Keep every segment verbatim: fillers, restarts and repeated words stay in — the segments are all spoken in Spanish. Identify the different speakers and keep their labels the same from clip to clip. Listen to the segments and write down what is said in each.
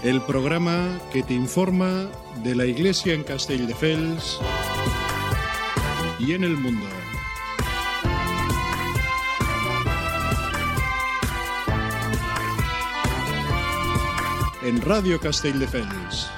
Speaker 1: el programa que te informa de la Iglesia en Castelldefels y en el mundo. En Radio Castelldefels.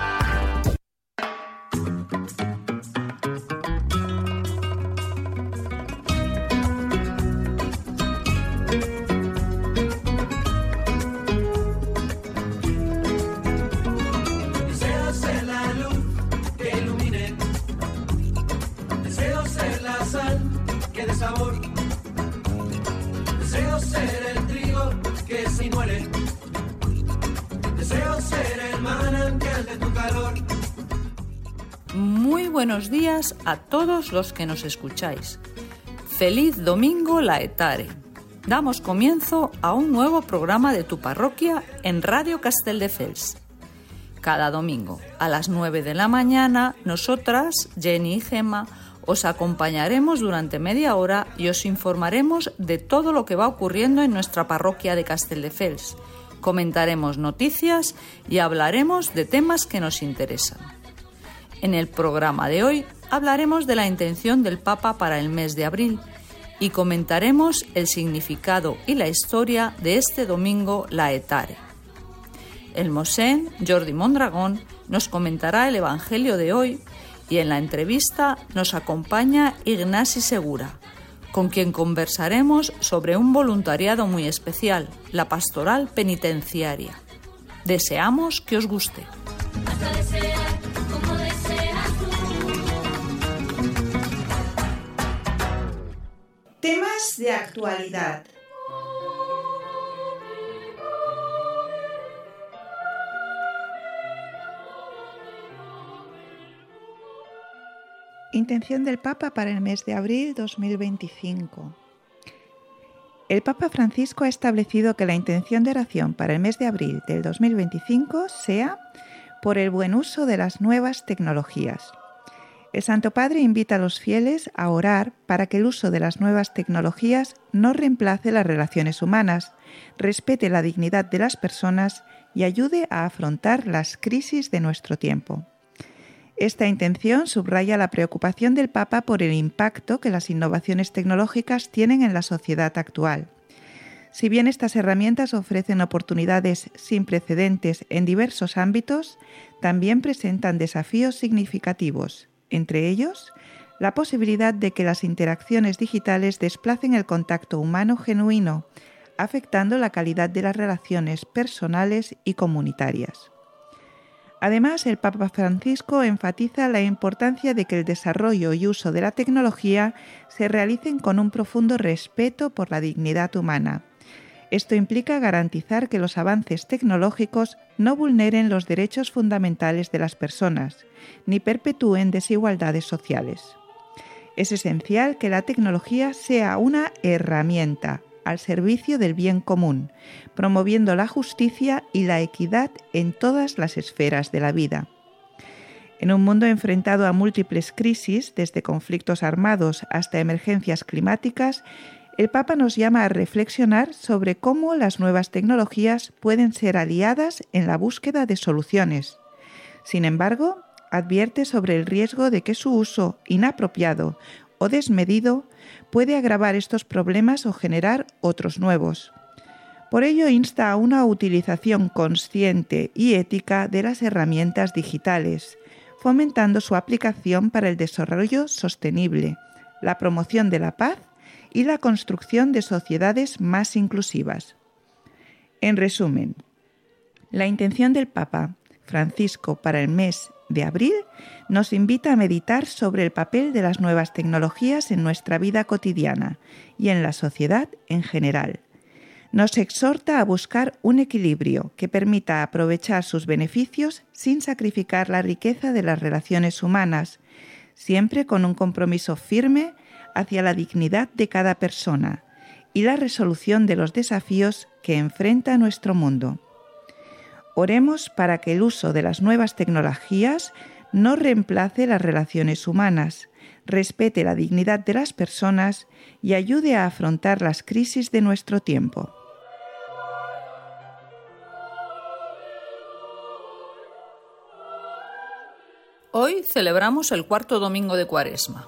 Speaker 2: Buenos días a todos los que nos escucháis. Feliz domingo laetare. Damos comienzo a un nuevo programa de tu parroquia en Radio Castelldefels. Cada domingo a las nueve de la mañana, nosotras, Jenny y Gemma, os acompañaremos durante media hora y os informaremos de todo lo que va ocurriendo en nuestra parroquia de Castelldefels. Comentaremos noticias y hablaremos de temas que nos interesan. En el programa de hoy hablaremos de la intención del Papa para el mes de abril y comentaremos el significado y la historia de este domingo laetare. El Mosén Jordi Mondragón nos comentará el Evangelio de hoy y en la entrevista nos acompaña Ignasi Segura, con quien conversaremos sobre un voluntariado muy especial, la pastoral penitenciaria. Deseamos que os guste. Hasta desear.
Speaker 3: Temas de actualidad. Intención del Papa para el mes de abril dos mil veinticinco. El Papa Francisco ha establecido que la intención de oración para el mes de abril del dos mil veinticinco sea por el buen uso de las nuevas tecnologías. El Santo Padre invita a los fieles a orar para que el uso de las nuevas tecnologías no reemplace las relaciones humanas, respete la dignidad de las personas y ayude a afrontar las crisis de nuestro tiempo. Esta intención subraya la preocupación del Papa por el impacto que las innovaciones tecnológicas tienen en la sociedad actual. Si bien estas herramientas ofrecen oportunidades sin precedentes en diversos ámbitos, también presentan desafíos significativos. Entre ellos, la posibilidad de que las interacciones digitales desplacen el contacto humano genuino, afectando la calidad de las relaciones personales y comunitarias. Además, el Papa Francisco enfatiza la importancia de que el desarrollo y uso de la tecnología se realicen con un profundo respeto por la dignidad humana. Esto implica garantizar que los avances tecnológicos no vulneren los derechos fundamentales de las personas, ni perpetúen desigualdades sociales. Es esencial que la tecnología sea una herramienta al servicio del bien común, promoviendo la justicia y la equidad en todas las esferas de la vida. En un mundo enfrentado a múltiples crisis, desde conflictos armados hasta emergencias climáticas, el Papa nos llama a reflexionar sobre cómo las nuevas tecnologías pueden ser aliadas en la búsqueda de soluciones. Sin embargo, advierte sobre el riesgo de que su uso inapropiado o desmedido puede agravar estos problemas o generar otros nuevos. Por ello, insta a una utilización consciente y ética de las herramientas digitales, fomentando su aplicación para el desarrollo sostenible, la promoción de la paz y la construcción de sociedades más inclusivas. En resumen, la intención del Papa Francisco para el mes de abril nos invita a meditar sobre el papel de las nuevas tecnologías en nuestra vida cotidiana y en la sociedad en general. Nos exhorta a buscar un equilibrio que permita aprovechar sus beneficios sin sacrificar la riqueza de las relaciones humanas, siempre con un compromiso firme hacia la dignidad de cada persona y la resolución de los desafíos que enfrenta nuestro mundo. Oremos para que el uso de las nuevas tecnologías no reemplace las relaciones humanas, respete la dignidad de las personas y ayude a afrontar las crisis de nuestro tiempo.
Speaker 2: Hoy celebramos el cuarto domingo de Cuaresma.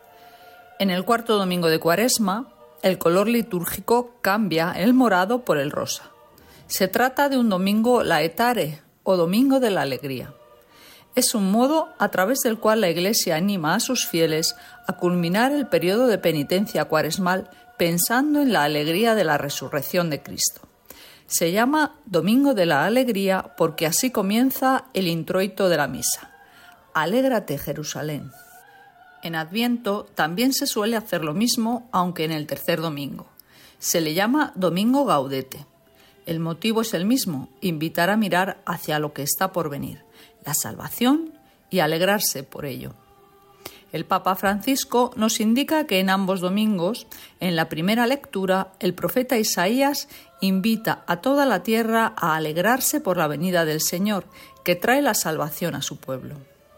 Speaker 2: En el cuarto domingo de Cuaresma, el color litúrgico cambia el morado por el rosa. Se trata de un domingo laetare, o domingo de la alegría. Es un modo a través del cual la Iglesia anima a sus fieles a culminar el periodo de penitencia cuaresmal pensando en la alegría de la resurrección de Cristo. Se llama Domingo de la Alegría porque así comienza el introito de la misa. Alégrate, Jerusalén. En Adviento también se suele hacer lo mismo, aunque en el tercer domingo. Se le llama Domingo Gaudete. El motivo es el mismo, invitar a mirar hacia lo que está por venir, la salvación, y alegrarse por ello. El Papa Francisco nos indica que en ambos domingos, en la primera lectura, el profeta Isaías invita a toda la tierra a alegrarse por la venida del Señor, que trae la salvación a su pueblo.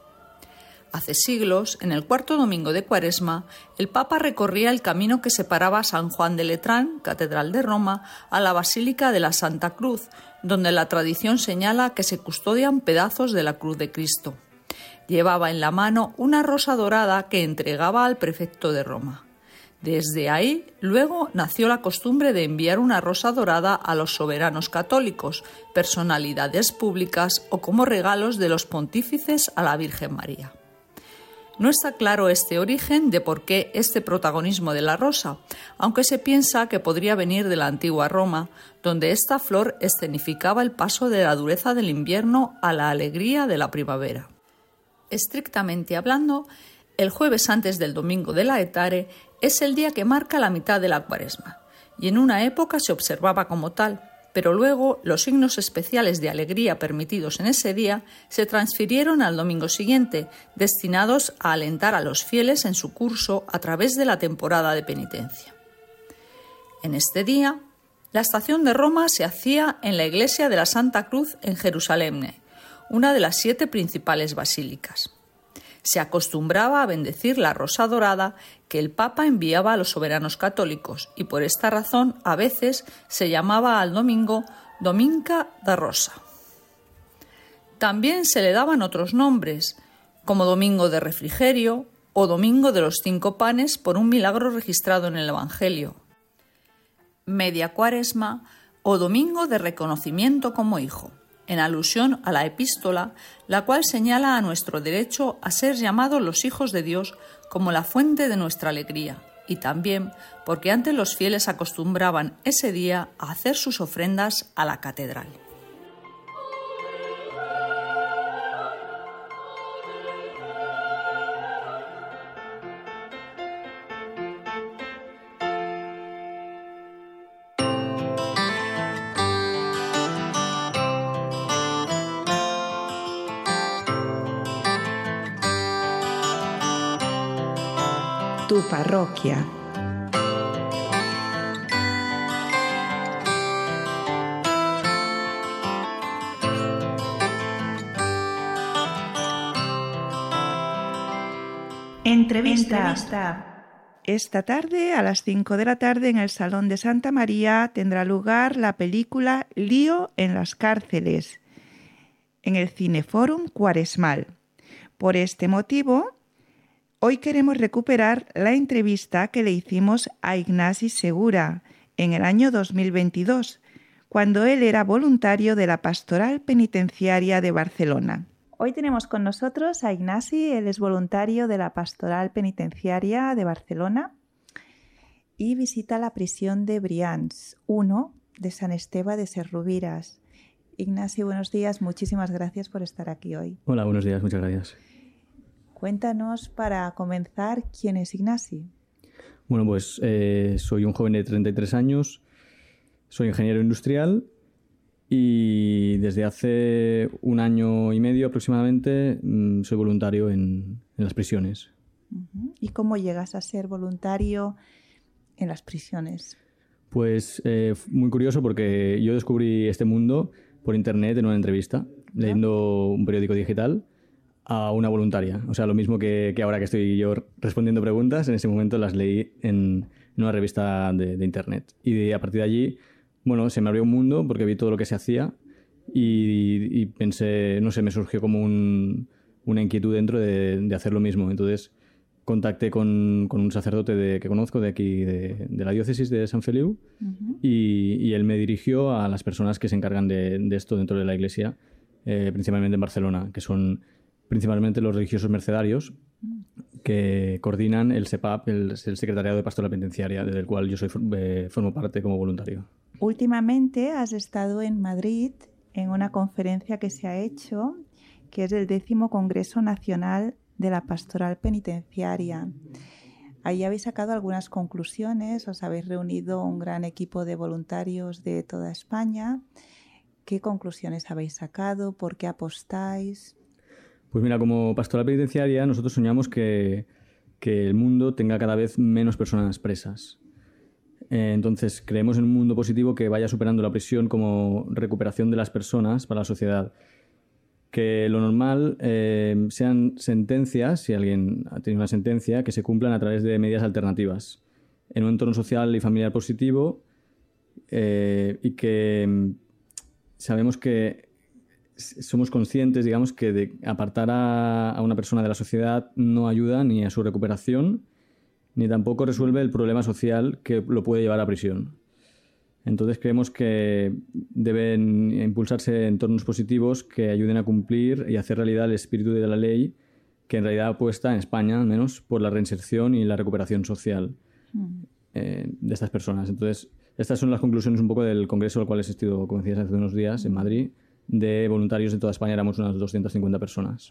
Speaker 2: Hace siglos, en el cuarto domingo de Cuaresma, el Papa recorría el camino que separaba San Juan de Letrán, catedral de Roma, a la Basílica de la Santa Cruz, donde la tradición señala que se custodian pedazos de la cruz de Cristo. Llevaba en la mano una rosa dorada que entregaba al prefecto de Roma. Desde ahí, luego, nació la costumbre de enviar una rosa dorada a los soberanos católicos, personalidades públicas o como regalos de los pontífices a la Virgen María. No está claro este origen de por qué este protagonismo de la rosa, aunque se piensa que podría venir de la antigua Roma, donde esta flor escenificaba el paso de la dureza del invierno a la alegría de la primavera. Estrictamente hablando, el jueves antes del domingo de Laetare es el día que marca la mitad de la Cuaresma, y en una época se observaba como tal, pero luego los signos especiales de alegría permitidos en ese día se transfirieron al domingo siguiente, destinados a alentar a los fieles en su curso a través de la temporada de penitencia. En este día, la estación de Roma se hacía en la iglesia de la Santa Cruz en Jerusalén, una de las siete principales basílicas. Se acostumbraba a bendecir la rosa dorada que el Papa enviaba a los soberanos católicos y por esta razón a veces se llamaba al domingo Dominca da Rosa. También se le daban otros nombres, como Domingo de Refrigerio o Domingo de los Cinco Panes por un milagro registrado en el Evangelio, Media Cuaresma o Domingo de Reconocimiento como Hijo, en alusión a la epístola, la cual señala a nuestro derecho a ser llamados los hijos de Dios como la fuente de nuestra alegría, y también porque antes los fieles acostumbraban ese día a hacer sus ofrendas a la catedral.
Speaker 3: Tu parroquia. Entrevista. Entrevista. Esta tarde, a las cinco de la tarde, en el Salón de Santa María, tendrá lugar la película Lío en las cárceles, en el Cineforum Cuaresmal. Por este motivo, hoy queremos recuperar la entrevista que le hicimos a Ignasi Segura en el año dos mil veintidós, cuando él era voluntario de la Pastoral Penitenciaria de Barcelona. Hoy tenemos con nosotros a Ignasi, él es voluntario de la Pastoral Penitenciaria de Barcelona y visita la prisión de Brians, uno de San Esteve de Ses Rovires. Ignasi, buenos días, muchísimas gracias por estar aquí hoy.
Speaker 4: Hola, buenos días, muchas gracias.
Speaker 3: Cuéntanos, para comenzar, ¿quién es Ignasi?
Speaker 4: Bueno, pues eh, soy un joven de treinta y tres años, soy ingeniero industrial y desde hace un año y medio aproximadamente mmm, soy voluntario en, en las prisiones.
Speaker 3: Uh-huh. ¿Y cómo llegas a ser voluntario en las prisiones?
Speaker 4: Pues eh, muy curioso porque yo descubrí este mundo por internet en una entrevista, ¿no? Leyendo un periódico digital a una voluntaria. O sea, lo mismo que, que ahora que estoy yo respondiendo preguntas, en ese momento las leí en, en una revista de, de internet. Y de, a partir de allí, bueno, se me abrió un mundo porque vi todo lo que se hacía y, y pensé, no sé, me surgió como un, una inquietud dentro de, de hacer lo mismo. Entonces contacté con, con un sacerdote de, que conozco de aquí, de, de la diócesis de San Feliu, uh-huh. y, y él me dirigió a las personas que se encargan de, de esto dentro de la Iglesia, eh, principalmente en Barcelona, que son principalmente los religiosos mercedarios, que coordinan el S E P A P, el, el Secretariado de Pastoral Penitenciaria, del cual yo soy, eh, formo parte como voluntario.
Speaker 3: Últimamente has estado en Madrid en una conferencia que se ha hecho, que es el décimo Congreso Nacional de la Pastoral Penitenciaria. Ahí habéis sacado algunas conclusiones, os habéis reunido un gran equipo de voluntarios de toda España. ¿Qué conclusiones habéis sacado? ¿Por qué apostáis?
Speaker 4: Pues mira, como pastoral penitenciaria nosotros soñamos que, que el mundo tenga cada vez menos personas presas. Eh, entonces creemos en un mundo positivo que vaya superando la prisión como recuperación de las personas para la sociedad. Que lo normal eh, sean sentencias, si alguien ha tenido una sentencia, que se cumplan a través de medidas alternativas, en un entorno social y familiar positivo, eh, y que sabemos que somos conscientes, digamos, que de apartar a, a una persona de la sociedad no ayuda ni a su recuperación, ni tampoco resuelve el problema social que lo puede llevar a prisión. Entonces creemos que deben impulsarse entornos positivos que ayuden a cumplir y hacer realidad el espíritu de la ley, que en realidad apuesta, en España al menos, por la reinserción y la recuperación social mm. eh, de estas personas. Entonces, estas son las conclusiones un poco del congreso al cual he asistido, como decías, hace unos días en Madrid, de voluntarios de toda España. Éramos unas doscientas cincuenta personas.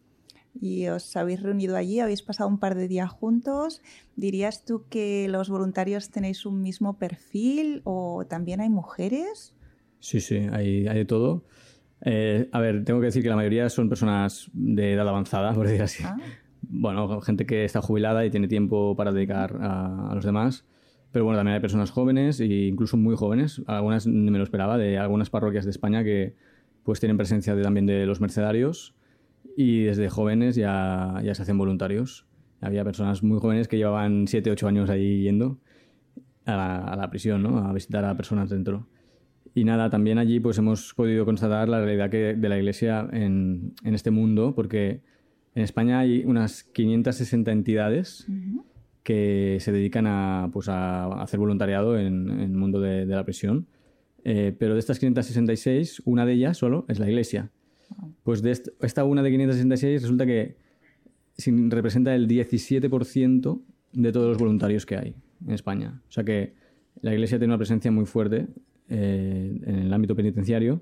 Speaker 3: Y os habéis reunido allí, habéis pasado un par de días juntos. ¿Dirías tú que los voluntarios tenéis un mismo perfil o también hay mujeres?
Speaker 4: Sí, sí, hay, hay de todo. Eh, a ver, tengo que decir que la mayoría son personas de edad avanzada, por decir así. Ah. Bueno, gente que está jubilada y tiene tiempo para dedicar a, a los demás. Pero bueno, también hay personas jóvenes e incluso muy jóvenes. Algunas ni me lo esperaba, de algunas parroquias de España que pues tienen presencia de, también de los mercedarios. Y desde jóvenes ya, ya se hacen voluntarios. Había personas muy jóvenes que llevaban siete, ocho años ahí yendo a la, a la prisión, ¿no? A visitar a personas dentro. Y nada, también allí pues hemos podido constatar la realidad que, de la Iglesia en, en este mundo, porque en España hay unas quinientas sesenta entidades uh-huh. que se dedican a, pues a hacer voluntariado en, en el mundo de, de la prisión. Eh, pero de estas quinientas sesenta y seis, una de ellas solo es la Iglesia. Pues de esta una de quinientas sesenta y seis resulta que representa el diecisiete por ciento de todos los voluntarios que hay en España. O sea que la Iglesia tiene una presencia muy fuerte eh, en el ámbito penitenciario.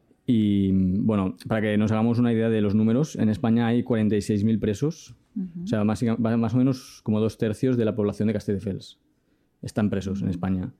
Speaker 4: Y bueno, para que nos hagamos una idea de los números, en España hay cuarenta y seis mil presos. Uh-huh. O sea, más, más o menos como dos tercios de la población de Castelldefels están presos uh-huh. en España.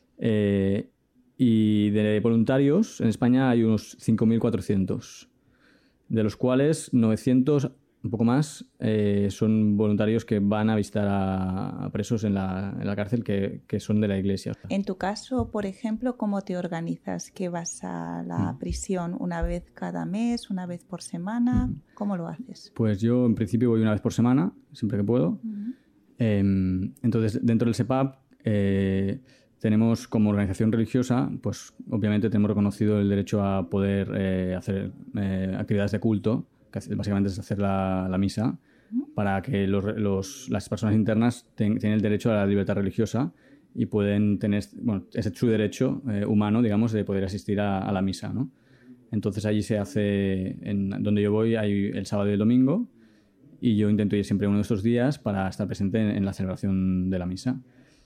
Speaker 4: Eh, y de voluntarios, en España hay unos cinco mil cuatrocientos. De los cuales novecientos, un poco más, eh, son voluntarios que van a visitar a, a presos en la, en la cárcel que, que son de la Iglesia.
Speaker 3: En tu caso, por ejemplo, ¿cómo te organizas? ¿Que vas a la mm. prisión una vez cada mes, una vez por semana? Mm. ¿Cómo lo haces?
Speaker 4: Pues yo en principio voy una vez por semana, siempre que puedo. Mm. Eh, entonces, dentro del S E P A P eh, tenemos como organización religiosa, pues obviamente tenemos reconocido el derecho a poder eh, hacer eh, actividades de culto, que básicamente es hacer la, la misa, uh-huh. para que los, los, las personas internas ten, tienen el derecho a la libertad religiosa y pueden tener, bueno, ese es su derecho eh, humano, digamos, de poder asistir a, a la misa, ¿no? Entonces allí se hace, en donde yo voy, hay el sábado y el domingo, y yo intento ir siempre uno de estos días para estar presente en, en la celebración de la misa.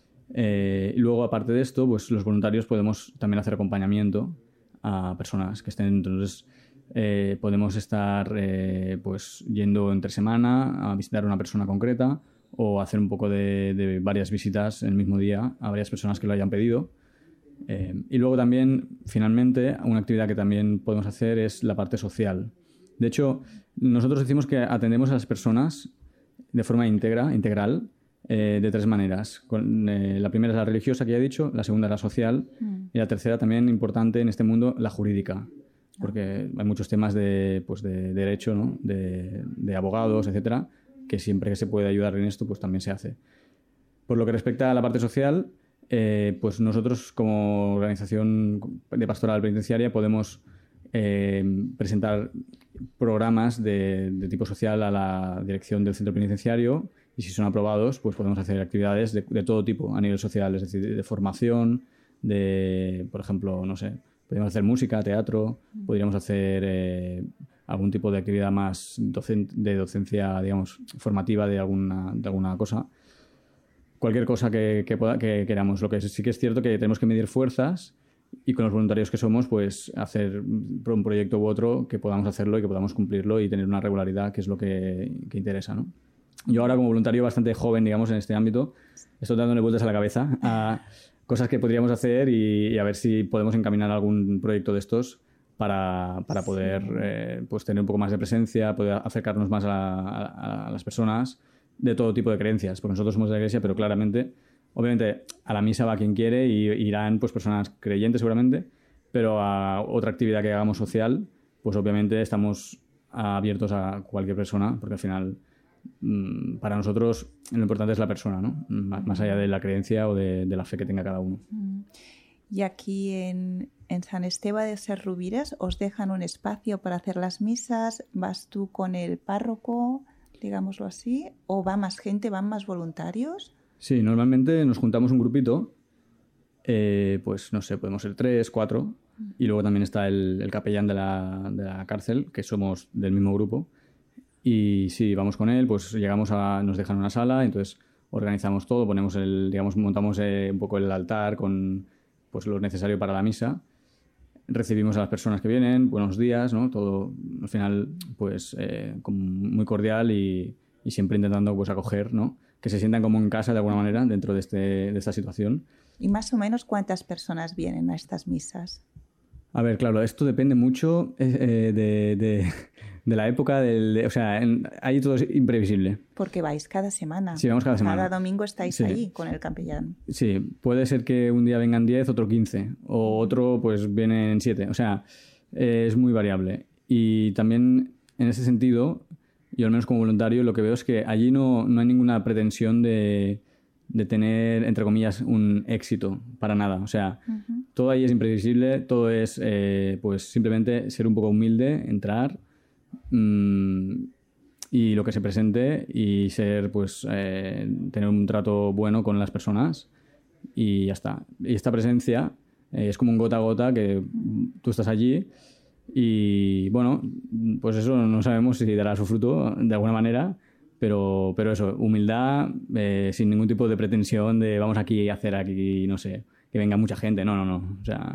Speaker 4: Eh, y luego, aparte de esto, pues los voluntarios podemos también hacer acompañamiento a personas que estén. Entonces, eh, podemos estar eh, pues yendo entre semana a visitar a una persona concreta o hacer un poco de, de varias visitas en el mismo día a varias personas que lo hayan pedido. Eh, y luego también, finalmente, una actividad que también podemos hacer es la parte social. De hecho, nosotros decimos que atendemos a las personas de forma íntegra, integral, Eh, de tres maneras. Con, eh, la primera es la religiosa, que ya he dicho, la segunda es la social mm. y la tercera, también importante en este mundo, la jurídica, porque hay muchos temas de, pues de, de derecho, ¿no? de, de abogados, etcétera, que siempre que se puede ayudar en esto, pues también se hace. Por lo que respecta a la parte social, eh, pues nosotros como organización de pastoral penitenciaria podemos eh, presentar programas de, de tipo social a la dirección del centro penitenciario y si son aprobados, pues podemos hacer actividades de, de todo tipo a nivel social, es decir, de formación, de, por ejemplo, no sé, podríamos hacer música, teatro, podríamos hacer eh, algún tipo de actividad más docente, de docencia, digamos, formativa de alguna, de alguna cosa. Cualquier cosa que, que, pueda, que queramos. Lo que sí que es cierto que tenemos que medir fuerzas y con los voluntarios que somos, pues hacer un proyecto u otro que podamos hacerlo y que podamos cumplirlo y tener una regularidad, que es lo que, que interesa, ¿no? Yo ahora, como voluntario bastante joven, digamos, en este ámbito, estoy dándole vueltas a la cabeza a cosas que podríamos hacer y, y a ver si podemos encaminar algún proyecto de estos para, para poder sí. eh, pues tener un poco más de presencia, poder acercarnos más a, a, a las personas de todo tipo de creencias, porque nosotros somos de la Iglesia, pero claramente, obviamente, a la misa va quien quiere y irán pues personas creyentes seguramente, pero a otra actividad que hagamos social, pues obviamente estamos abiertos a cualquier persona, porque al final, para nosotros, lo importante es la persona, ¿no? Más allá de la creencia o de, de la fe que tenga cada uno.
Speaker 3: Y aquí en, en San Esteban de Serrubires os dejan un espacio para hacer las misas, vas tú con el párroco, digámoslo así, o va más gente, van más voluntarios.
Speaker 4: Sí, normalmente nos juntamos un grupito, eh, pues no sé, podemos ser tres, cuatro, y luego también está el, el capellán de la, de la cárcel, que somos del mismo grupo, y sí, vamos con él, pues llegamos a, nos dejan una sala, entonces organizamos todo, ponemos el, digamos, montamos eh, un poco el altar con pues lo necesario para la misa, recibimos a las personas que vienen, buenos días, ¿no? Todo, al final, pues, eh, como muy cordial y, y siempre intentando, pues, acoger, ¿no? Que se sientan como en casa de alguna manera dentro de, este, de esta situación.
Speaker 3: ¿Y más o menos cuántas personas vienen a estas misas?
Speaker 4: A ver, claro, esto depende mucho eh, de, de, de la época, del, de, o sea, en, ahí todo es imprevisible.
Speaker 3: Porque vais cada semana.
Speaker 4: Sí, vamos cada semana.
Speaker 3: Cada domingo estáis sí. allí con el capellán.
Speaker 4: Sí, puede ser que un día vengan diez, otro quince, o otro pues vienen siete, o sea, eh, es muy variable. Y también en ese sentido, yo al menos como voluntario lo que veo es que allí no, no hay ninguna pretensión de, de tener, entre comillas, un éxito para nada, o sea... Uh-huh. Todo ahí es imprevisible, todo es eh, pues simplemente ser un poco humilde, entrar mmm, y lo que se presente y ser pues eh, tener un trato bueno con las personas y ya está. Y esta presencia eh, es como un gota a gota que tú estás allí y bueno, pues eso no sabemos si dará su fruto de alguna manera, pero, pero eso, humildad eh, sin ningún tipo de pretensión de vamos aquí a hacer aquí, no sé... que venga mucha gente, no, no, no. O sea,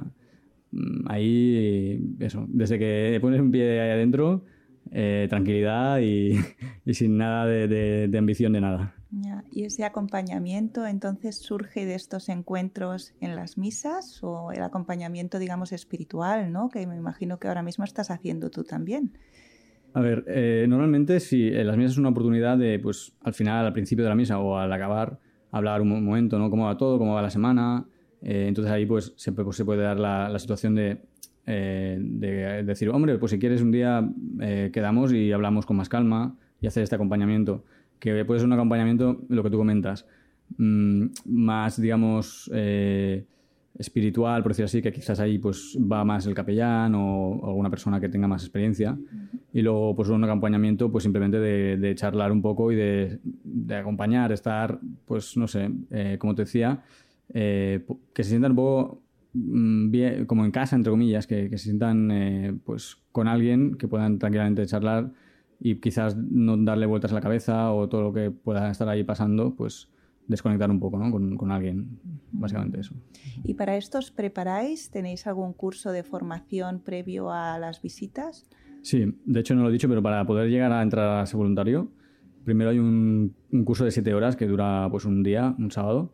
Speaker 4: ahí, eso, desde que pones un pie ahí adentro, eh, tranquilidad y, y sin nada de, de, de ambición de nada.
Speaker 3: Ya. ¿Y ese acompañamiento entonces surge de estos encuentros en las misas o el acompañamiento, digamos, espiritual, ¿no? Que me imagino que ahora mismo estás haciendo tú también.
Speaker 4: A ver, eh, normalmente sí, en las misas es una oportunidad de, pues, al final, al principio de la misa o al acabar, hablar un momento, ¿no? Cómo va todo, cómo va la semana... Eh, entonces ahí pues se, pues, se puede dar la, la situación de, eh, de decir, hombre, pues si quieres un día eh, quedamos y hablamos con más calma y hacer este acompañamiento, que puede ser un acompañamiento, lo que tú comentas, mmm, más, digamos, eh, espiritual, por decir así, que quizás ahí pues va más el capellán o, o alguna persona que tenga más experiencia. Uh-huh. Y luego pues un acompañamiento pues simplemente de, de charlar un poco y de, de acompañar, estar, pues no sé, eh, como te decía, Eh, que se sientan un poco mmm, bien, como en casa, entre comillas, que, que se sientan eh, pues con alguien que puedan tranquilamente charlar y quizás no darle vueltas a la cabeza o todo lo que pueda estar ahí pasando, pues desconectar un poco, ¿no? con, con alguien, básicamente eso.
Speaker 3: ¿Y para esto os preparáis? ¿Tenéis algún curso de formación previo a las visitas?
Speaker 4: Sí, de hecho no lo he dicho, pero para poder llegar a entrar a ser voluntario, primero hay un, un curso de siete horas que dura pues un día, un sábado.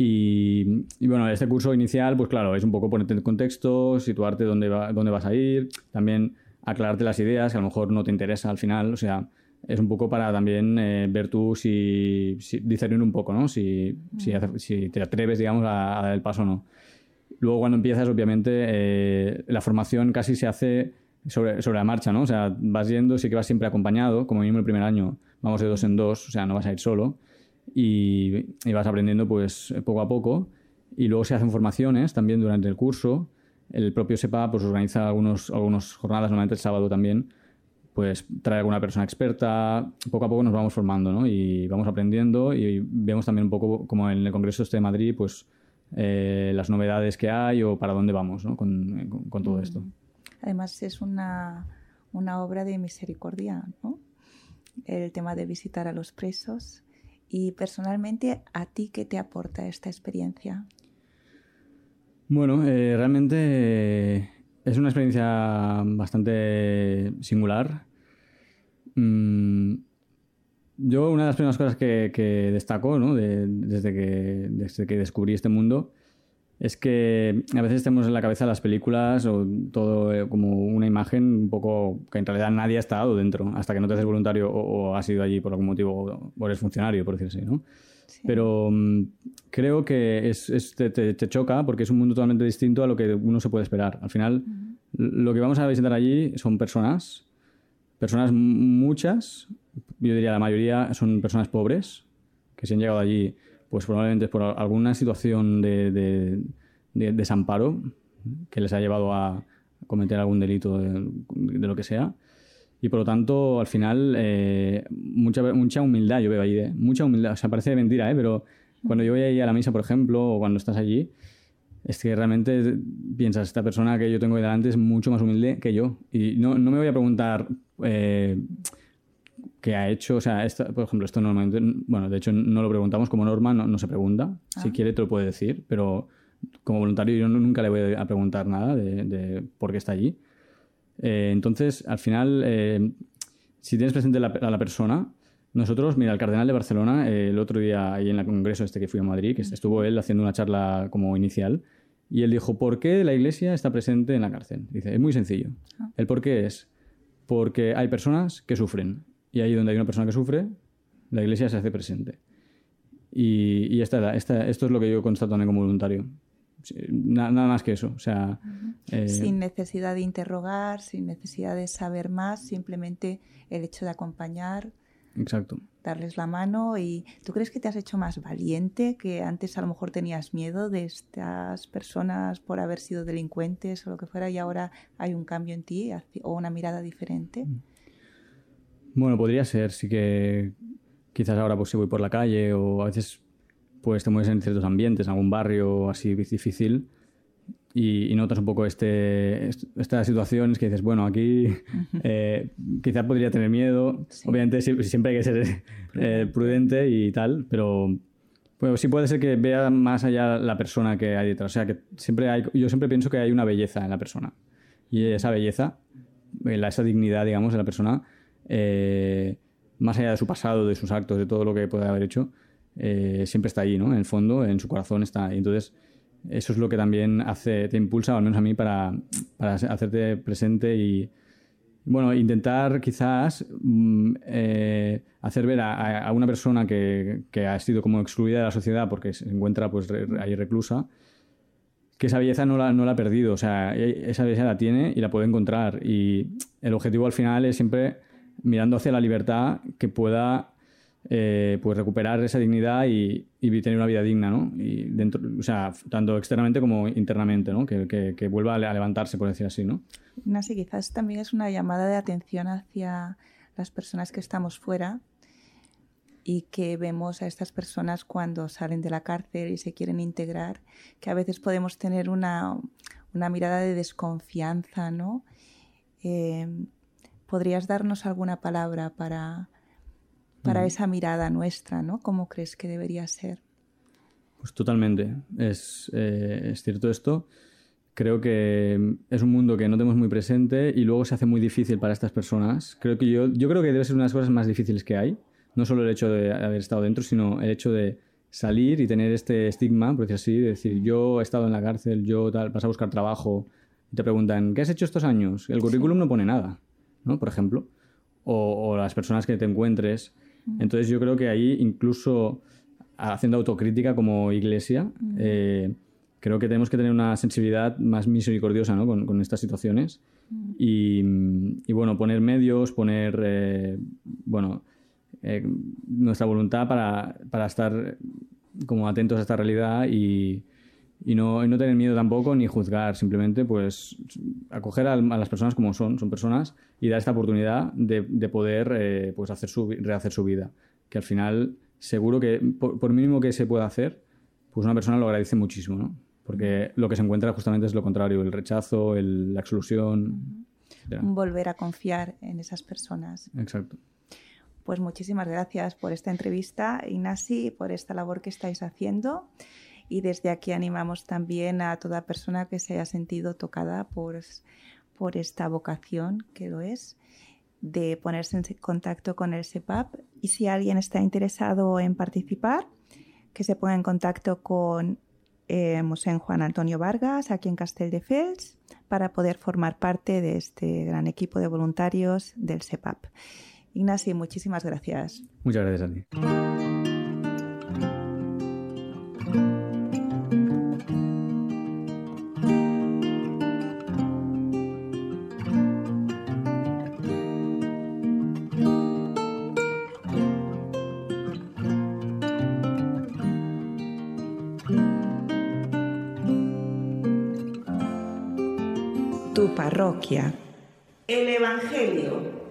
Speaker 4: Y, y bueno, este curso inicial, pues claro, es un poco ponerte en contexto, situarte dónde, va, dónde vas a ir, también aclararte las ideas que a lo mejor no te interesa al final, o sea, es un poco para también eh, ver tú si, si discernir un poco, ¿no? Si, mm. si, hace, si te atreves, digamos, a, a dar el paso o no. Luego cuando empiezas, obviamente, eh, la formación casi se hace sobre, sobre la marcha, ¿no? O sea, vas yendo, sí que vas siempre acompañado, como mínimo el primer año vamos de dos en dos, o sea, no vas a ir solo. Y, y vas aprendiendo pues poco a poco y luego se hacen formaciones también durante el curso el propio SEPA pues organiza algunos, algunas jornadas, normalmente el sábado también, pues trae alguna persona experta, poco a poco nos vamos formando, ¿no? Y vamos aprendiendo y vemos también un poco como en el Congreso este de Madrid, pues eh, las novedades que hay o para dónde vamos, ¿no? con, con, con todo esto.
Speaker 3: Además es una, una obra de misericordia, ¿no? El tema de visitar a los presos. Y personalmente, ¿a ti qué te aporta esta experiencia?
Speaker 4: Bueno, eh, realmente eh, es una experiencia bastante singular. Mm, yo una de las primeras cosas que, que destaco, ¿no? de, desde, que, desde que descubrí este mundo es que a veces tenemos en la cabeza las películas o todo eh, como una imagen un poco que en realidad nadie ha estado dentro hasta que no te haces voluntario o, o has ido allí por algún motivo o, o eres funcionario, por decir así, ¿no? Sí. Pero um, creo que es, es, te, te, te choca porque es un mundo totalmente distinto a lo que uno se puede esperar. Al final, uh-huh. lo que vamos a visitar allí son personas, personas muchas, yo diría la mayoría son personas pobres, que se han llegado allí pues probablemente por alguna situación de, de, de desamparo que les ha llevado a cometer algún delito de, de lo que sea. Y por lo tanto, al final, eh, mucha, mucha humildad yo veo ahí, ¿eh? Mucha humildad. O sea, parece mentira, ¿eh? Pero cuando yo voy ahí a la misa, por ejemplo, o cuando estás allí, es que realmente piensas, esta persona que yo tengo ahí delante es mucho más humilde que yo. Y no, no me voy a preguntar eh, qué ha hecho. O sea, esta, por ejemplo, esto normalmente, bueno, de hecho no lo preguntamos como norma, no, no se pregunta. Ah. Si quiere te lo puede decir, pero como voluntario yo nunca le voy a preguntar nada de, de por qué está allí. Eh, entonces, al final, eh, si tienes presente la, a la persona, nosotros, mira, el cardenal de Barcelona, eh, el otro día ahí en el congreso este que fui a Madrid, que estuvo él haciendo una charla como inicial, y él dijo, ¿por qué la Iglesia está presente en la cárcel? Dice, es muy sencillo. El por qué es porque hay personas que sufren, y ahí donde hay una persona que sufre, la Iglesia se hace presente. Y, y esta, esta, esto es lo que yo constato también como voluntario. Nada más que eso, o sea...
Speaker 3: Uh-huh. Eh... Sin necesidad de interrogar, sin necesidad de saber más, simplemente el hecho de acompañar,
Speaker 4: exacto,
Speaker 3: darles la mano. ¿Y tú crees que te has hecho más valiente, que antes a lo mejor tenías miedo de estas personas por haber sido delincuentes o lo que fuera, y ahora hay un cambio en ti o una mirada diferente?
Speaker 4: Bueno, podría ser, sí que quizás ahora pues si voy por la calle o a veces... pues te mueves en ciertos ambientes, en algún barrio así difícil y, y notas un poco este, estas situaciones que dices, bueno, aquí eh, quizás podría tener miedo. Sí. Obviamente siempre hay que ser eh, prudente y tal, pero bueno, sí puede ser que vea más allá la persona que hay detrás. O sea, que siempre hay, yo siempre pienso que hay una belleza en la persona y esa belleza, esa dignidad, digamos, de la persona, eh, más allá de su pasado, de sus actos, de todo lo que pueda haber hecho, Eh, siempre está ahí, ¿no? En el fondo, en su corazón está ahí. Entonces, eso es lo que también hace, te impulsa, al menos a mí, para, para hacerte presente y, bueno, intentar quizás mm, eh, hacer ver a, a una persona que, que ha sido como excluida de la sociedad porque se encuentra pues re, ahí reclusa, que esa belleza no la, no la ha perdido. O sea, esa belleza la tiene y la puede encontrar. Y el objetivo al final es siempre mirando hacia la libertad que pueda... Eh, pues recuperar esa dignidad y, y tener una vida digna, ¿no? Y dentro, o sea, tanto externamente como internamente, ¿no? Que, que, que vuelva a levantarse, por decir así, ¿no?
Speaker 3: Ignacio, quizás también es una llamada de atención hacia las personas que estamos fuera y que vemos a estas personas cuando salen de la cárcel y se quieren integrar, que a veces podemos tener una, una mirada de desconfianza, ¿no? Eh, ¿podrías darnos alguna palabra para... para esa mirada nuestra, ¿no? ¿Cómo crees que debería ser?
Speaker 4: Pues totalmente. Es, eh, es cierto esto. Creo que es un mundo que no tenemos muy presente y luego se hace muy difícil para estas personas. Creo que yo, yo creo que debe ser una de las cosas más difíciles que hay. No solo el hecho de haber estado dentro, sino el hecho de salir y tener este estigma, por decir así, de decir, yo he estado en la cárcel, yo tal, vas a buscar trabajo y te preguntan, ¿qué has hecho estos años? El currículum sí. no pone nada, ¿no? Por ejemplo. O, o las personas que te encuentres. Entonces yo creo que ahí, incluso haciendo autocrítica como iglesia, uh-huh. eh, creo que tenemos que tener una sensibilidad más misericordiosa, ¿no? con, con estas situaciones uh-huh. y, y bueno, poner medios, poner eh, bueno, eh, nuestra voluntad para, para estar como atentos a esta realidad y, Y no, y no tener miedo tampoco ni juzgar, simplemente pues acoger a, a las personas como son, son personas, y dar esta oportunidad de, de poder eh, pues hacer su, rehacer su vida. Que al final, seguro que por, por mínimo que se pueda hacer, pues una persona lo agradece muchísimo, ¿no? Porque lo que se encuentra justamente es lo contrario, el rechazo, el, la exclusión. Etcétera.
Speaker 3: Volver a confiar en esas personas.
Speaker 4: Exacto.
Speaker 3: Pues muchísimas gracias por esta entrevista, Ignasi, por esta labor que estáis haciendo. Y desde aquí animamos también a toda persona que se haya sentido tocada por, por esta vocación, que lo es, de ponerse en contacto con el SEPAP. Y si alguien está interesado en participar, que se ponga en contacto con eh, Mosén Juan Antonio Vargas, aquí en Castelldefels, para poder formar parte de este gran equipo de voluntarios del SEPAP. Ignasi, muchísimas gracias.
Speaker 4: Muchas gracias a ti.
Speaker 3: Tu parroquia. El Evangelio.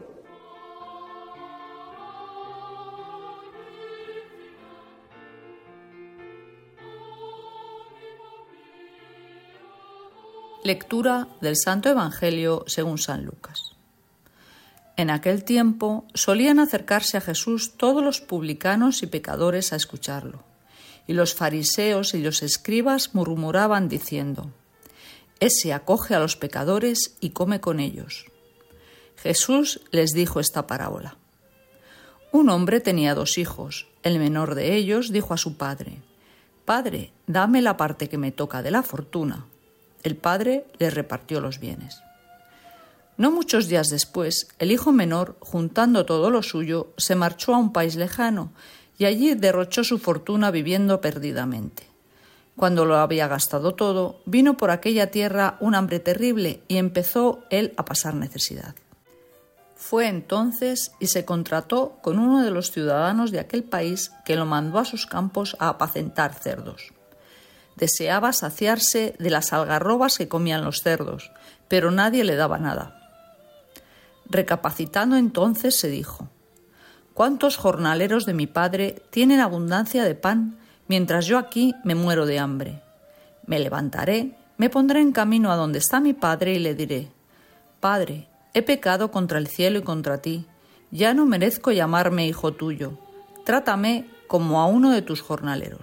Speaker 2: Lectura del Santo Evangelio según San Lucas. En aquel tiempo solían acercarse a Jesús todos los publicanos y pecadores a escucharlo, y los fariseos y los escribas murmuraban diciendo: Ese acoge a los pecadores y come con ellos. Jesús les dijo esta parábola. Un hombre tenía dos hijos. El menor de ellos dijo a su padre: Padre, dame la parte que me toca de la fortuna. El padre les repartió los bienes. No muchos días después, el hijo menor, juntando todo lo suyo, se marchó a un país lejano y allí derrochó su fortuna viviendo perdidamente. Cuando lo había gastado todo, vino por aquella tierra un hambre terrible y empezó él a pasar necesidad. Fue entonces y se contrató con uno de los ciudadanos de aquel país, que lo mandó a sus campos a apacentar cerdos. Deseaba saciarse de las algarrobas que comían los cerdos, pero nadie le daba nada. Recapacitando entonces se dijo: ¿Cuántos jornaleros de mi padre tienen abundancia de pan, mientras yo aquí me muero de hambre? Me levantaré, me pondré en camino a donde está mi padre y le diré: Padre, he pecado contra el cielo y contra ti, ya no merezco llamarme hijo tuyo, trátame como a uno de tus jornaleros.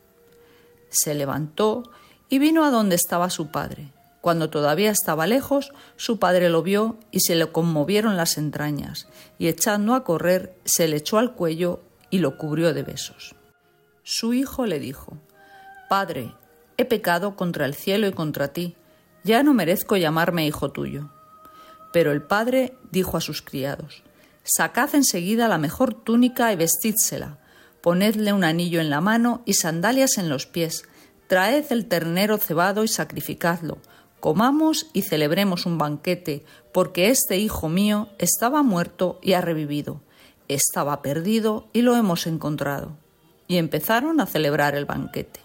Speaker 2: Se levantó y vino a donde estaba su padre. Cuando todavía estaba lejos, su padre lo vio y se le conmovieron las entrañas, y echando a correr, se le echó al cuello y lo cubrió de besos. Su hijo le dijo: Padre, he pecado contra el cielo y contra ti, ya no merezco llamarme hijo tuyo. Pero el padre dijo a sus criados: Sacad enseguida la mejor túnica y vestídsela, ponedle un anillo en la mano y sandalias en los pies, traed el ternero cebado y sacrificadlo, comamos y celebremos un banquete, porque este hijo mío estaba muerto y ha revivido, estaba perdido y lo hemos encontrado. Y empezaron a celebrar el banquete.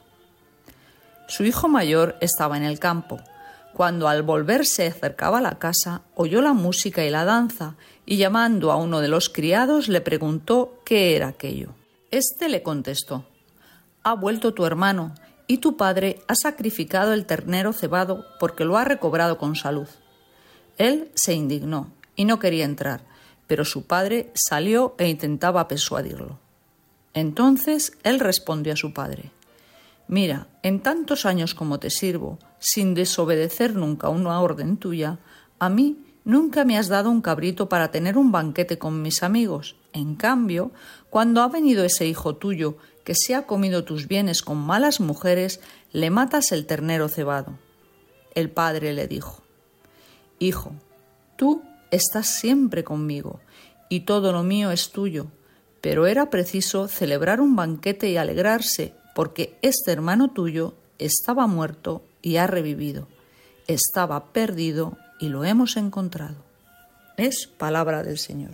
Speaker 2: Su hijo mayor estaba en el campo. Cuando al volver se acercaba a la casa, oyó la música y la danza, y llamando a uno de los criados le preguntó qué era aquello. Este le contestó: Ha vuelto tu hermano, y tu padre ha sacrificado el ternero cebado porque lo ha recobrado con salud. Él se indignó y no quería entrar, pero su padre salió e intentaba persuadirlo. Entonces él respondió a su padre: Mira, en tantos años como te sirvo, sin desobedecer nunca una orden tuya, a mí nunca me has dado un cabrito para tener un banquete con mis amigos. En cambio, cuando ha venido ese hijo tuyo que se ha comido tus bienes con malas mujeres, le matas el ternero cebado. El padre le dijo: Hijo, tú estás siempre conmigo, y todo lo mío es tuyo, pero era preciso celebrar un banquete y alegrarse, porque este hermano tuyo estaba muerto y ha revivido, estaba perdido y lo hemos encontrado. Es palabra del Señor.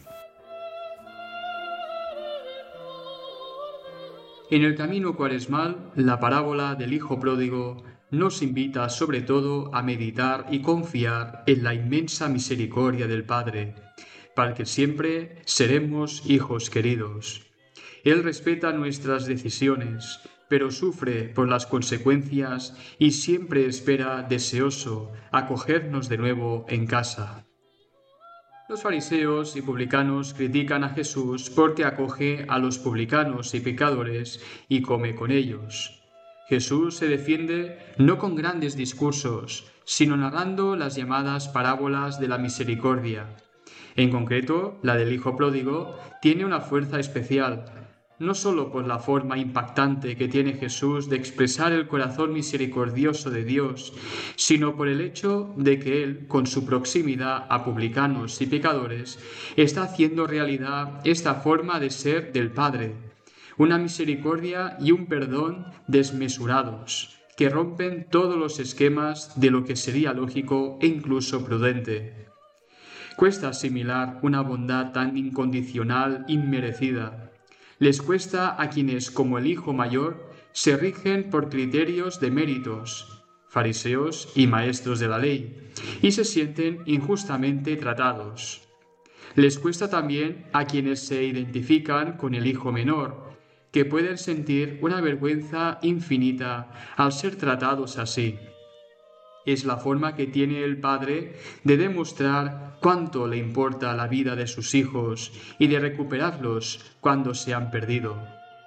Speaker 5: En el camino cuaresmal, la parábola del hijo pródigo nos invita sobre todo a meditar y confiar en la inmensa misericordia del Padre, para que siempre seremos hijos queridos. Él respeta nuestras decisiones, pero sufre por las consecuencias y siempre espera deseoso acogernos de nuevo en casa. Los fariseos y publicanos critican a Jesús porque acoge a los publicanos y pecadores y come con ellos. Jesús se defiende no con grandes discursos, sino narrando las llamadas parábolas de la misericordia. En concreto, la del hijo pródigo tiene una fuerza especial, no solo por la forma impactante que tiene Jesús de expresar el corazón misericordioso de Dios, sino por el hecho de que Él, con su proximidad a publicanos y pecadores, está haciendo realidad esta forma de ser del Padre, una misericordia y un perdón desmesurados, que rompen todos los esquemas de lo que sería lógico e incluso prudente. Cuesta asimilar una bondad tan incondicional, inmerecida. Les cuesta a quienes, como el hijo mayor, se rigen por criterios de méritos, fariseos y maestros de la ley, y se sienten injustamente tratados. Les cuesta también a quienes se identifican con el hijo menor, que pueden sentir una vergüenza infinita al ser tratados así. Es la forma que tiene el Padre de demostrar cuánto le importa la vida de sus hijos y de recuperarlos cuando se han perdido.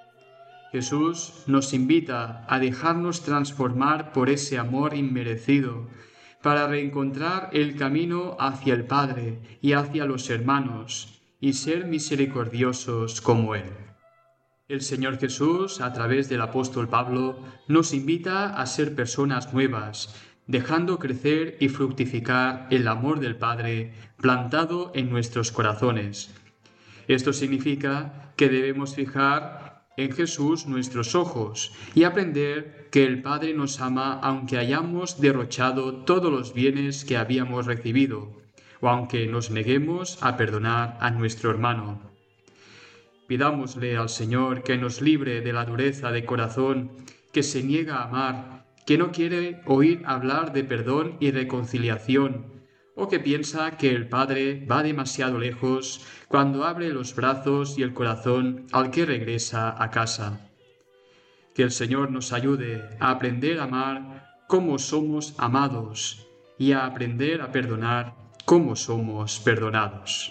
Speaker 5: Jesús nos invita a dejarnos transformar por ese amor inmerecido, para reencontrar el camino hacia el Padre y hacia los hermanos, y ser misericordiosos como Él. El Señor Jesús, a través del apóstol Pablo, nos invita a ser personas nuevas, dejando crecer y fructificar el amor del Padre plantado en nuestros corazones. Esto significa que debemos fijar en Jesús nuestros ojos y aprender que el Padre nos ama aunque hayamos derrochado todos los bienes que habíamos recibido, o aunque nos neguemos a perdonar a nuestro hermano. Pidámosle al Señor que nos libre de la dureza de corazón que se niega a amar, que no quiere oír hablar de perdón y reconciliación, o que piensa que el Padre va demasiado lejos cuando abre los brazos y el corazón al que regresa a casa. Que el Señor nos ayude a aprender a amar como somos amados y a aprender a perdonar como somos perdonados.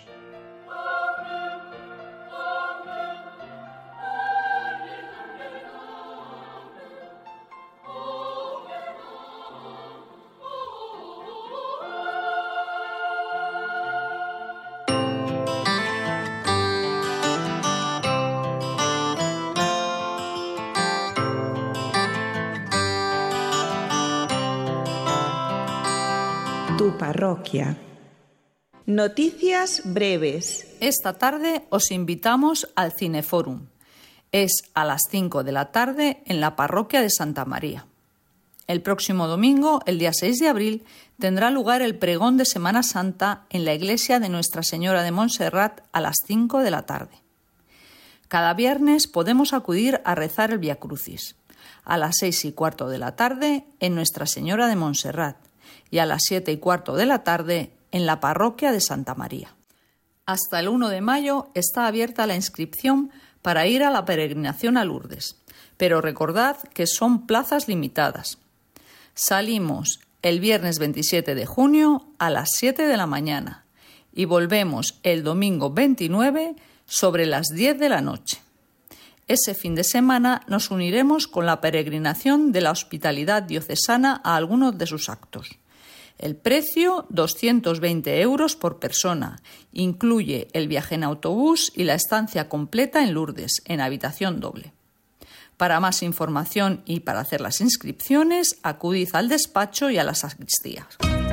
Speaker 3: Tu parroquia. Noticias breves.
Speaker 2: Esta tarde os invitamos al Cineforum. Es a las cinco de la tarde en la parroquia de Santa María. El próximo domingo, el día seis de abril, tendrá lugar el pregón de Semana Santa en la iglesia de Nuestra Señora de Montserrat a las cinco de la tarde. Cada viernes podemos acudir a rezar el Vía Crucis, a las seis y cuarto de la tarde en Nuestra Señora de Montserrat y a las siete y cuarto de la tarde en la parroquia de Santa María. Hasta el uno de mayo está abierta la inscripción para ir a la peregrinación a Lourdes, pero recordad que son plazas limitadas. Salimos el viernes veintisiete de junio a las siete de la mañana y volvemos el domingo veintinueve sobre las diez de la noche. Ese fin de semana nos uniremos con la peregrinación de la Hospitalidad Diocesana a algunos de sus actos. El precio, doscientos veinte euros por persona. Incluye el viaje en autobús y la estancia completa en Lourdes, en habitación doble. Para más información y para hacer las inscripciones, acudid al despacho y a las sacristías.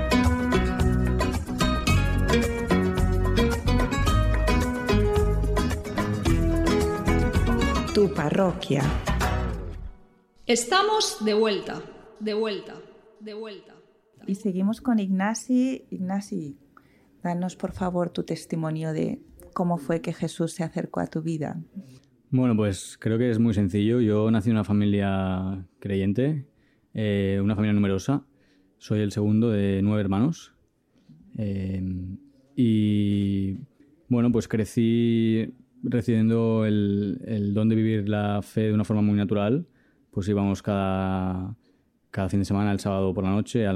Speaker 3: Tu parroquia.
Speaker 2: Estamos de vuelta, de vuelta, de vuelta.
Speaker 3: Y seguimos con Ignasi. Ignasi, danos por favor tu testimonio de cómo fue que Jesús se acercó a tu vida.
Speaker 4: Bueno, pues creo que es muy sencillo. Yo nací en una familia creyente. eh, una familia numerosa. Soy el segundo de nueve hermanos. Eh, y bueno, pues crecí recibiendo el, el don de vivir la fe de una forma muy natural. Pues íbamos cada, cada fin de semana, el sábado por la noche, a la